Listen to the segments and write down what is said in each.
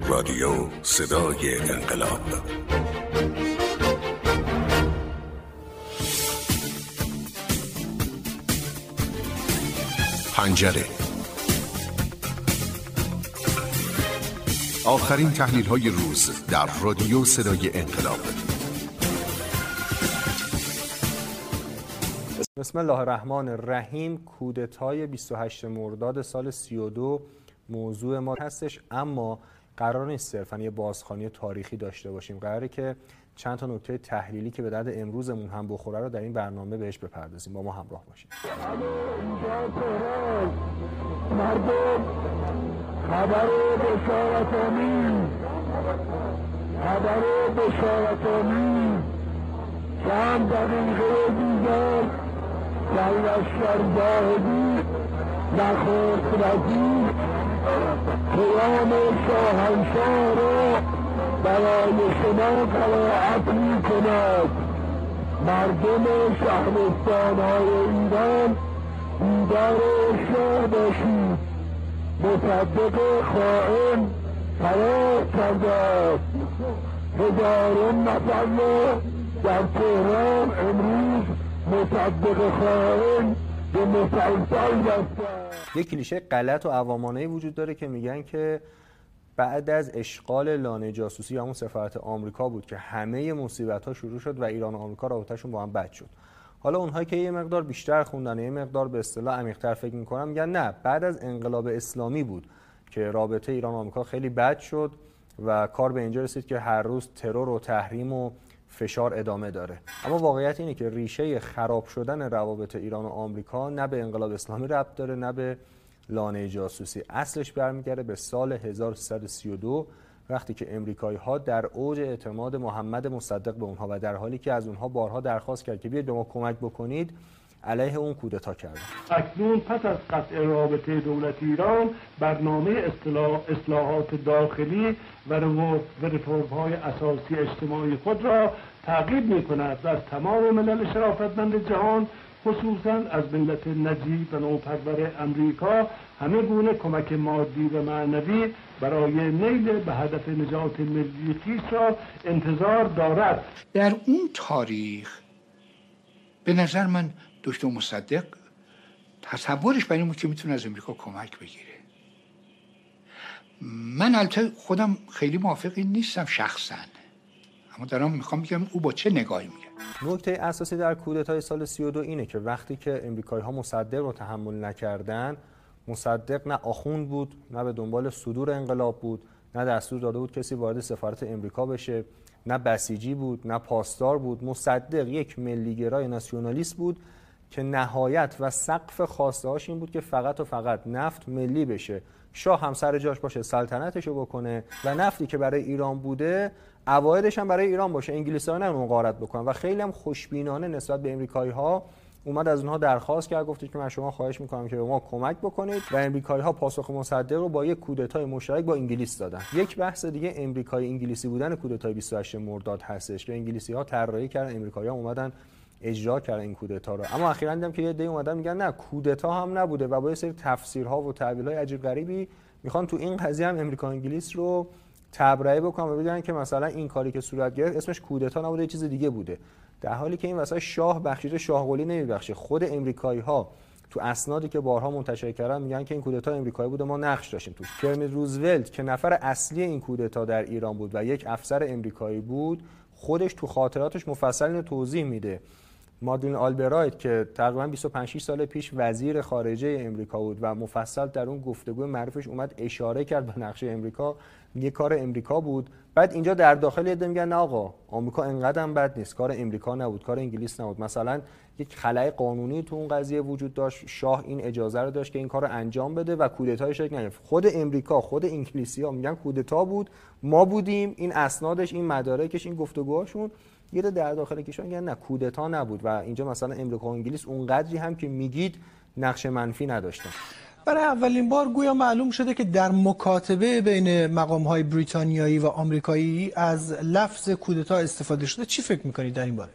رادیو صدای انقلاب. پنجره. آخرین تحلیل‌های روز در رادیو صدای انقلاب. بسم الله الرحمن الرحیم. کودتای 28 مرداد سال 32 موضوع ما هستش، اما قرار نیست صرفاً یه بازخوانی تاریخی داشته باشیم. قراره که چند تا نکته تحلیلی که به درد امروزمون هم بخوره رو در این برنامه بهش بپردازیم. با ما همراه باشید. مردم خبر بشارت‌آمیز چند دقیقه دیگر در لشکرگاه نخست وزیر پیام شاهنشاه را برای شما قرائت می‌کند. مردم شهرستان‌های ایران بیدار شاه باشید. مصدق خائن فرار کرده است. هزاران نفر را در تهران امروز مصدق خائن به مسلسل بستند. یک کلیشه غلط و عوامانه‌ای وجود داره که میگن که بعد از اشغال لانه جاسوسی همون سفارت آمریکا بود که همه مصیبت‌ها شروع شد و ایران و آمریکا رابطه‌شون با هم بد شد. حالا اونهایی که یه مقدار بیشتر خوندن، یه مقدار به اصطلاح عمیق‌تر فکر می‌کنن، میگن نه، بعد از انقلاب اسلامی بود که رابطه ایران و آمریکا خیلی بد شد و کار به اینجا رسید که هر روز ترور و تحریم و فشار ادامه داره. اما واقعیت اینه که ریشه خراب شدن روابط ایران و آمریکا نه به انقلاب اسلامی ربط داره نه به لانه جاسوسی. اصلش برمیگرده به سال 1332 وقتی که امریکایی‌ها در اوج اعتماد محمد مصدق به اونها و در حالی که از اونها بارها درخواست کرد که بیاید به ما کمک بکنید، علیه اون کودتا کردن. اکنون پس از قطع رابطه دولت ایران برنامه اصلاحات داخلی و رفرم‌های اساسی اجتماعی خود را تعقیب می‌کند و از تمام ملل شرافتمند جهان خصوصاً از ملت نجیب و نوپرور امریکا همه گونه کمک مادی و معنوی برای نیل به هدف نجات ملی خویش را انتظار دارد. در اون تاریخ به نظر من دکتر مصدق تصورش برای این بود که میتونه از امریکا کمک بگیره. من البته خودم خیلی موافق این نیستم شخصاً، اما دارم میخوام بگم او با چه نگاهی میگه. نکته اساسی در کودتای سال 32 اینه که وقتی که امریکایی‌ها مصدق رو تحمل نکردن، مصدق نه آخوند بود، نه به دنبال صدور انقلاب بود، نه دستور داده بود کسی وارد سفارت امریکا بشه، نه بسیجی بود، نه پاسدار بود. مصدق یک ملیگرای ناسیونالیست بود که نهایت و سقف خواسته‌هاش این بود که فقط و فقط نفت ملی بشه، شاه هم سر جاش باشه، سلطنتشو بکنه و نفتی که برای ایران بوده عوایدش هم برای ایران باشه، انگلیسی‌ها نمی‌خوان غارت بکنن. و خیلی هم خوشبینانه نسبت به امریکایی‌ها اومد از اونها درخواست کرد، گفتش که من شما خواهش می‌کنم که به ما کمک بکنید و امریکایی‌ها پاسخ مصدق رو با یک کودتای مشترک با انگلیس دادن. یک بحث دیگه امریکایی انگلیسی بودن کودتای 28 مرداد هستش که انگلیسی‌ها طراحی کردن، امریکایی‌ها اومدن اجرا کردن این کودتا رو. اما اخیراً دیدم که یه عده اومدن میگن نه، کودتا هم نبوده و با یه سری تفسیرها و تعبیرهای عجیب غریبی میخوان تو این قضیه هم امریکا انگلیس رو تبرئه بکنن و بگن که مثلا این کاری که صورت گرفت اسمش کودتا نبوده، یه چیز دیگه بوده، در حالی که این واسه شاه بخشیده، شاه قلی نمیبخشه. خود امریکایی‌ها تو اسنادی که بارها منتشر کردن میگن که این کودتا امریکایی بوده، ما نقش داشتیم توش. کرمید روزولت که نفر اصلی این کودتا در ایران بود و یک افسر امریکایی بود، خودش تو خاطراتش مفصل اینو توضیح میده. مادلین آلبرایت که تقریباً 25 سال پیش وزیر خارجه امریکا بود و مفصل در اون گفتگو معروفش اومد اشاره کرد به نقشه امریکا، میگه کار امریکا بود. بعد اینجا در داخل یه میگن نه آقا، آمریکا انقدر هم بد نیست، کار امریکا نبود، کار انگلیس نبود. مثلا یک خلأ قانونی تو اون قضیه وجود داشت، شاه این اجازه رو داشت که این کارو انجام بده و کودتای شکل نگرفت. خود امریکا، خود انگلیسی‌ها میگن کودتا بود، ما بودیم، این اسنادش، این مدارکش، این گفتگوهاشون. یه در داخل کشور میگن نه، کودتا نبود و اینجا مثلا امریکا و انگلیس اونقدری هم که میگید نقش منفی نداشتن. برای اولین بار گویا معلوم شده که در مکاتبه بین مقام‌های بریتانیایی و آمریکایی از لفظ کودتا استفاده شده. چی فکر می‌کنید در این باره؟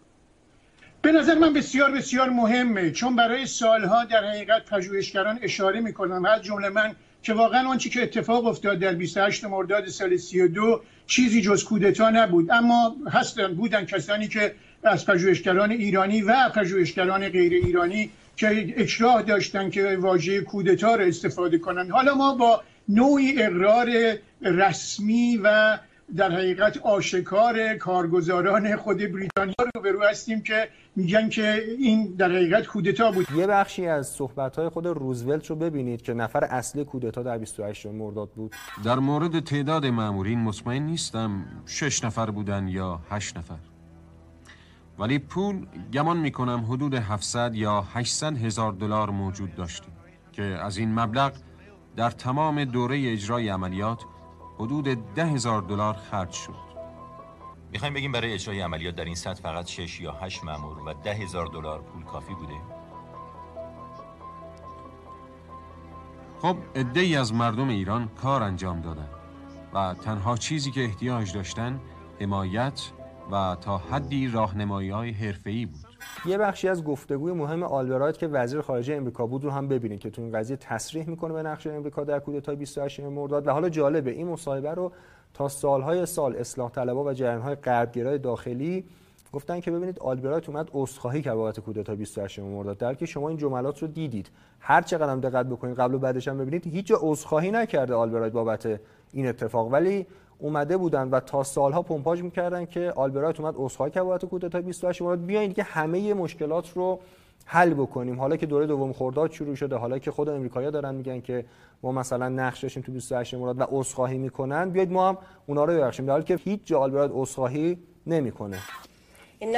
به نظر من بسیار بسیار مهمه، چون برای سالها در حقیقت پژوهشگران اشاره می‌کنن، از جمله من که واقعا آنچه که اتفاق افتاد در 28 مرداد سال 32 چیزی جز کودتا نبود. اما بودن کسانی که از پژوهشگران ایرانی و پژوهشگران غیر ایرانی که اکراه داشتن که واژه کودتا را استفاده کنند. حالا ما با نوعی اقرار رسمی و در حقیقت آشکار کارگزاران خود بریتانیا روبرو هستیم که میگن که این در حقیقت کودتا بود. یه بخشی از صحبت‌های خود روزولت رو ببینید که نفر اصلی کودتا در 28 مرداد بود. در مورد تعداد مامورین مطمئن نیستم 6 نفر بودن یا 8 نفر. ولی پول گمان میکنم حدود 700 یا 800 هزار دلار موجود داشتیم که از این مبلغ در تمام دوره اجرای عملیات حدود 10,000 دلار خرج شد. میخوایم بگیم برای اجرای عملیات در این سطح فقط 6 یا 8 مأمور و 10,000 دلار پول کافی بوده؟ خب عده‌ای از مردم ایران کار انجام دادن و تنها چیزی که احتیاج داشتن حمایت و تا حدی راهنمایی‌های حرفه‌ای بود. یه بخشی از گفتگوی مهم آلبرایت که وزیر خارجه امریکا بود رو هم ببینید که تو این قضیه تصریح میکنه به نقش امریکا در کودتای 28 مرداد. و حالا جالبه این مصاحبه رو تا سالهای سال اصلاح طلبها و جریان‌های غربگرای داخلی گفتن که ببینید آلبرایت اومد عذرخواهی کرد بابت کودتای 28 مرداد. در که شما این جملات رو دیدید، هر چقدر هم دقت بکنید قبل و بعدش هم ببینید هیچ جا عذرخواهی نکرده آلبرایت بابت این اتفاق، ولی اومده بودن و تا سالها پمپاژ میکردن که آلبرایت اومد عذرخواهی کرد بابت کودتای 28 مرداد، بیاین که همه مشکلات رو حل بکنیم. حالا که دوره دوم خرداد شروع شده، حالا که خود امریکایی‌ها دارن میگن که ما مثلا نقش داشتیم تو 28 مرداد و عذرخواهی میکنن، بیاید ما هم اونا رو ببخشیم، در حالی که هیچ جا آلبرایت عذرخواهی نمیکنه. In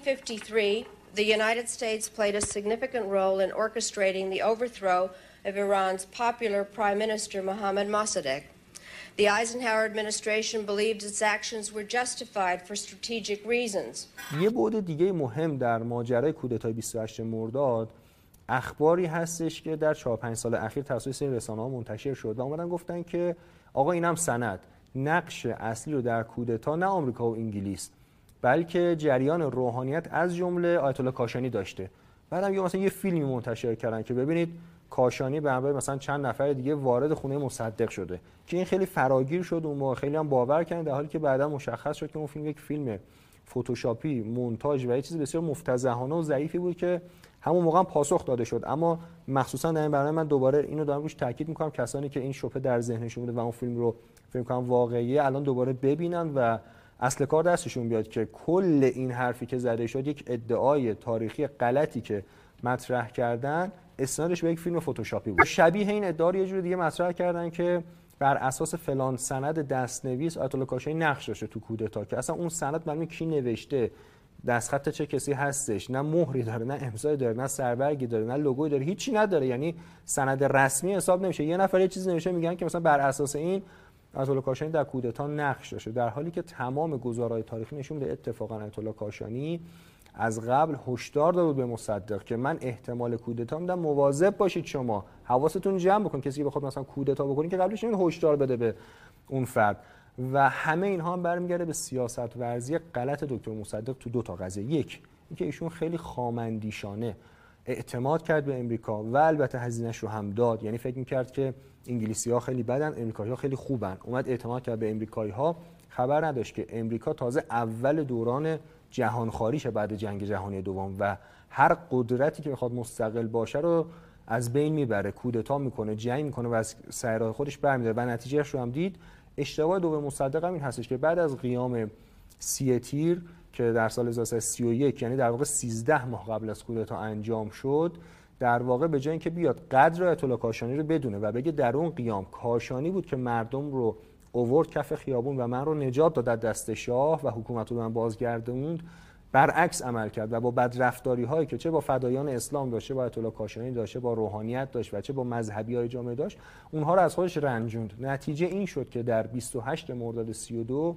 1953, the United States played a significant role in orchestrating the overthrow of Iran's popular Prime Minister Mohammad Mossadegh. The Eisenhower administration believed its actions were justified for strategic reasons. یه بعد دیگه مهم در ماجرای کودتای 28 مرداد اخباری هستش که در 4-5 سال اخیر توسط سری رسانه‌ها منتشر شد و اومدن گفتن که آقا اینم سند، نقش اصلی رو در کودتا نه آمریکا و انگلیس بلکه جریان روحانیت از جمله آیت الله کاشانی داشته. بعدم مثلا یه فیلمی منتشر کردن که ببینید کاشانی به همراه مثلا چند نفر دیگه وارد خونه مصدق شده که این خیلی فراگیر شد اون موقع، خیلی هم باور کردن، در حالی که بعدا مشخص شد که اون فیلم یک فیلم فتوشاپی، مونتاژ و یه چیز بسیار مفتضحانه و ضعیفی بود که همون موقع هم پاسخ داده شد. اما مخصوصا در این برنامه من دوباره اینو دارم روش تاکید میکنم کسانی که این شبهه در ذهنشون بوده و اون فیلم رو فکر می‌کنم واقعیه الان دوباره ببینن و اصل کار دستشون بیاد که کل این حرفی که زده شد یک ادعای تاریخی غلطی که مطرح کردن اسنادش به یک فیلم فتوشاپی بود. شبیه این ادعا رو یه جور دیگه مطرح کردن که بر اساس فلان سند دستنویس آیت الله کاشانی نقش داشته تو کودتا، که اصلا اون سند معلومه کی نوشته، دستخط چه کسی هستش، نه مهری داره، نه امضایی داره، نه سربرگی داره، نه لوگویی داره، هیچی نداره، یعنی سند رسمی حساب نمیشه. یه نفر یه چیزی نوشته میگن که مثلا بر اساس این آیت الله کاشانی در کودتا نقش داشته، در حالی که تمام گزارهای تاریخی نشون میده اتفاقا آیت الله کاشانی از قبل هشدار داد به مصدق که من احتمال کودتا میدم، مواظب باشید، شما حواستون جمع بکن، کسی که بخواد مثلا کودتا بکنه که قبلش این هشدار بده به اون فرد. و همه اینها هم برمیگرده به سیاست ورزی غلط دکتر مصدق تو دو تا قضیه. یک، اینکه ایشون خیلی خامندیشانه اعتماد کرد به امریکا و البته هزینه‌اش رو هم داد، یعنی فکر می‌کرد که انگلیسی‌ها خیلی بدن، امریکایی‌ها خیلی خوبن، اومد اعتماد کرد به امریکایی‌ها، خبر نداشت که امریکا تازه اول دوران جهانخواریشه بعد جنگ جهانی دوم و هر قدرتی که بخواد مستقل باشه رو از بین میبره، کودتا میکنه، جنگ میکنه و از سر راه خودش برمی‌داره. و نتیجهش رو هم دید. اشتباه دوم مصدق هم این هستش که بعد از قیام 30 تیر که در سال 1331 یعنی در واقع 13 ماه قبل از کودتا انجام شد، در واقع به جای اینکه بیاد قدر آیت الله کاشانی رو بدونه و بگه در اون قیام کاشانی بود که مردم رو اوورد کف خیابون و من رو نجات داد از دست شاه و حکومت رو من بازگردوند، برعکس عمل کرد و با بدرفتاری هایی که چه با فدایان اسلام داشت، چه با آیت الله کاشانی داشت، چه با روحانیت داشت و چه با مذهبی های جامعه داشت، اونها رو از خودش رنجوند. نتیجه این شد که در 28 مرداد 32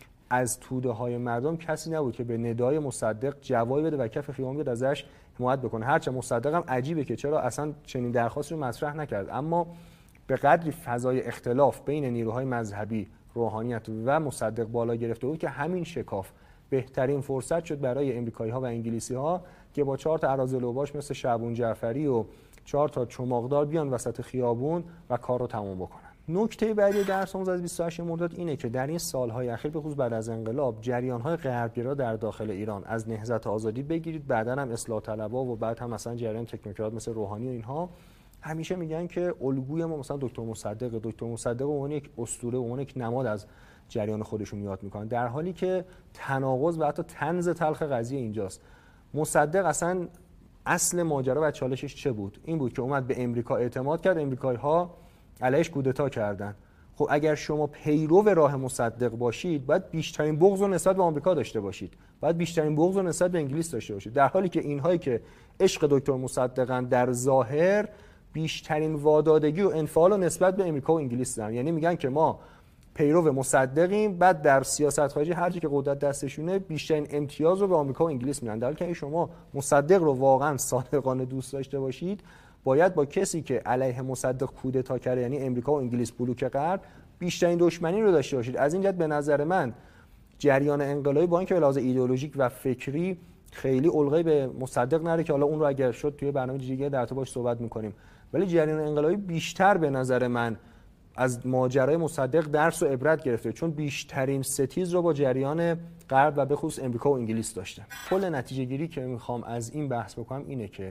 از توده های مردم کسی نبود که به ندای مصدق جوابی بده و کف خیابون بیاد ازش حمایت بکنه. هرچند مصدق هم عجیبه که چرا اصلا چنین درخواستی رو مطرح نکرد، اما به قدری فضای اختلاف بین نیروهای مذهبی، روحانیت و مصدق بالا گرفته بود که همین شکاف بهترین فرصت شد برای امریکایی‌ها و انگلیسی‌ها که با 4 تا اراذل اوباش مثل شعبون جعفری و 4 تا چماقدار بیان وسط خیابون و کار رو تموم بکنن. نکته بعدی درس آموز از 28 مرداد اینه که در این سالهای اخیر به خصوص بعد از انقلاب جریان‌های غربگرا در داخل ایران از نهضت آزادی بگیرید، بعداً هم اصلاح طلبا و بعد هم مثلا جریان تکنوکرات مثل روحانی و اینها همیشه میگن که الگوی ما مثلا دکتر مصدق به عنوان یک اسطوره، به عنوان یک نماد از جریان خودشون یاد میکنن، در حالی که تناقض و حتی طنز تلخ قضیه اینجاست. مصدق اصلا اصل ماجرا و چالشش چه بود؟ این بود که اومد به امریکا اعتماد کرد، امریکایی‌ها علیش کودتا کردن. خب اگر شما پیرو راه مصدق باشید، باید بیشترین بغض و نسبت به آمریکا داشته باشید، باید بیشترین بغض و نسبت به انگلیس داشته باشید، در حالی که اینهایی که عشق دکتر مصدقن در ظاهر بیشترین وادادگی و انفعال و نسبت به امریکا و انگلیس دارن. یعنی میگن که ما پیرو مصدقیم، بعد در سیاست خارجی هر جا که قدرت دستشونه بیشترین امتیاز رو به آمریکا و انگلیس میدن. در حالی که شما مصدق رو واقعا صادقانه دوست داشته باشید، باید با کسی که علیه مصدق کودتا کرده، یعنی امریکا و انگلیس، بلوک غرب، بیشترین دشمنی رو داشته باشید. از این جهت به نظر من جریان انقلابی با اینکه به لحاظ ایدئولوژیک و فکری خیلی الغی به مصدق نره که حالا اون رو اگر شد توی برنامه دیگه در باش صحبت می‌کنیم، ولی جریان انقلابی بیشتر به نظر من از ماجرای مصدق درس و عبرت گرفته، چون بیشترین ستیز رو با جریان غرب و به خصوص امریکا و انگلیس داشته. کل نتیجه گیری که میخوام از این بحث بکنم اینه که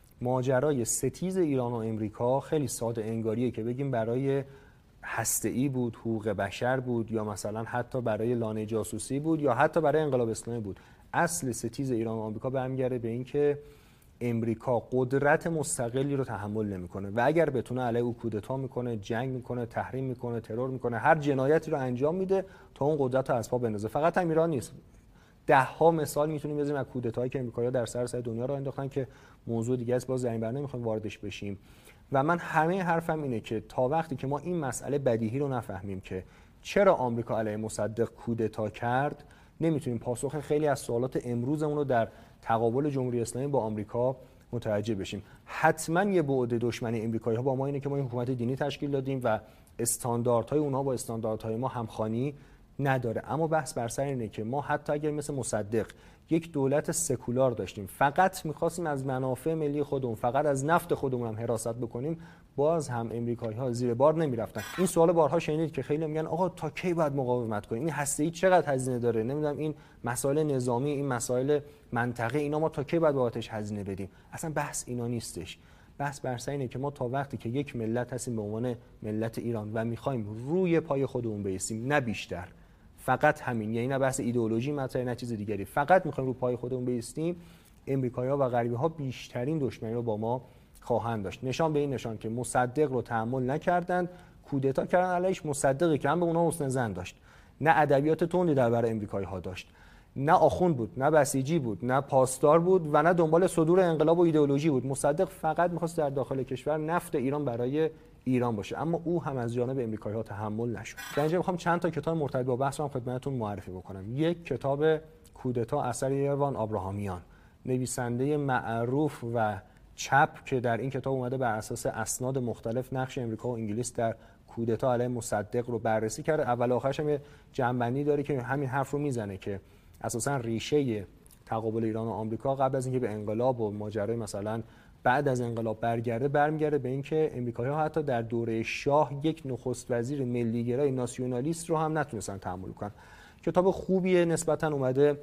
ماجرای ستیز ایران و امریکا خیلی ساده انگاریه که بگیم برای هسته‌ای بود، حقوق بشر بود، یا مثلا حتی برای لانه جاسوسی بود، یا حتی برای انقلاب اسلامی بود. اصل ستیز ایران و آمریکا برمیگرده به این که امریکا قدرت مستقلی رو تحمل نمیکنه و اگر بتونه علیه او کودتا میکنه، جنگ میکنه، تحریم میکنه، ترور میکنه، هر جنایتی رو انجام میده تا اون قدرت رو از پا بندازه. فقط هم ایران نیست، ده ها مثال میتونیم بزنیم از کودتاهایی که امریکایی‌ها در سراسر دنیا رو انداختن که موضوع دیگه است، باز در این برنامه نمیخوایم واردش بشیم. و من همه حرفم اینه که تا وقتی که ما این مسئله بدیهی رو نفهمیم که چرا آمریکا علیه مصدق کودتا کرد، نمیتونیم پاسخ خیلی از سوالات امروزمون رو در تقابل جمهوری اسلامی با آمریکا متوجه بشیم. حتما یه بعد دشمنی امریکایی‌ها با ما اینه که ما این حکومت دینی تشکیل دادیم و استانداردهای اونها با استانداردهای ما همخوانی نداره. اما بحث بر سر اینه که ما حتی اگر مثل مصدق یک دولت سکولار داشتیم، فقط می‌خواستیم از منافع ملی خودمون، فقط از نفت خودمون هم حراست بکنیم، باز هم امریکایی‌ها زیر بار نمی‌رفتن. این سوال بارها شنیدید که خیلی میگن آقا تا کی باید مقاومت کنیم؟ این هسته‌ای چقدر هزینه داره؟ نمیدونم این مسائل نظامی، این مسائل منطقه، اینا ما تا کی باید بابتش هزینه بدیم؟ اصلا بحث اینا نیستش. بحث بر سر اینه که ما تا وقتی که یک ملت هستیم به عنوان ملت ایران و می‌خوایم روی پای خودمون بایستیم، نه بیشتر، فقط همین، یعنی نه بحث ایدئولوژی مطرحه نه چیز دیگری، فقط می‌خوایم رو پای خودمون بایستیم، امریکایی‌ها و غربی‌ها بیشترین دشمنی رو با ما خواهند داشت. نشان به این نشان که مصدق رو تحمل نکردند، کودتا کردن علیش. مصدقی که هم به اونها حسن ظن داشت، نه ادبیات تندی در برابر امریکایی‌ها داشت، نه آخوند بود، نه بسیجی بود، نه پاسدار بود و نه دنبال صدور انقلاب و ایدئولوژی بود. مصدق فقط می‌خواست در داخل کشور نفت ایران برای ایران باشه، اما او هم از جانب امریکایی‌ها تحمل نشد. در اینجا می‌خوام چند تا کتاب مرتبط با بحث رو خدمتتون معرفی بکنم. یک کتاب کودتا اثر یروان آبراهامیان، نویسنده معروف و چپ که در این کتاب اومده بر اساس اسناد مختلف نقش امریکا و انگلیس در کودتا علیه مصدق رو بررسی کرده. اول آخرش هم یه جنبندی داره که همین حرف رو میزنه که اساساً ریشه تقابل ایران و آمریکا قبل از اینکه به انقلاب و ماجرای مثلا بعد از انقلاب برمیگرده به اینکه امریکایی‌ها حتی در دوره شاه یک نخست وزیر ملی‌گرای ناسیونالیست رو هم نتونستن تحمل کنن. کتاب خوبیه، نسبتاً اومده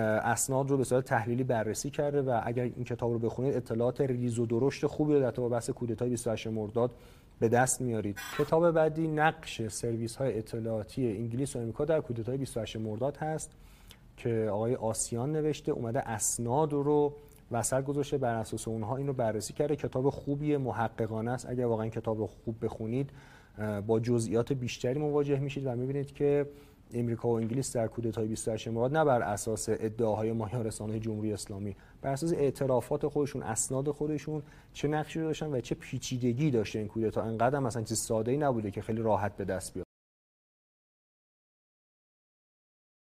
اسناد رو به صورت تحلیلی بررسی کرده و اگر این کتاب رو بخونید اطلاعات ریز و درشت خوبی رو در تو بحث کودتای 28 مرداد به دست میارید. کتاب بعدی نقش سرویس‌های اطلاعاتی انگلیس و آمریکا در کودتای 28 مرداد هست که آقای آسیان نوشته، اومده اسناد رو وسط گذاشته، بر اساس اونها اینو بررسی کرده. کتاب خوبیه، محققانه است. اگر واقعا کتاب رو خوب بخونید با جزئیات بیشتری مواجه میشید و میبینید که امریکا و انگلیس در کودتای 28 مرداد نه بر اساس ادعاهای ماهیان رسانه‌های جمهوری اسلامی، بر اساس اعترافات خودشون، اسناد خودشون چه نقشی داشتن و چه پیچیدگی داشته این کودتا. انقدر مثلا چیز ساده‌ای نبوده که خیلی راحت به دست بیاد.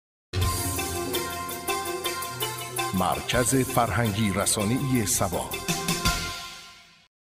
مرکز فرهنگی رسانه‌ای سبا.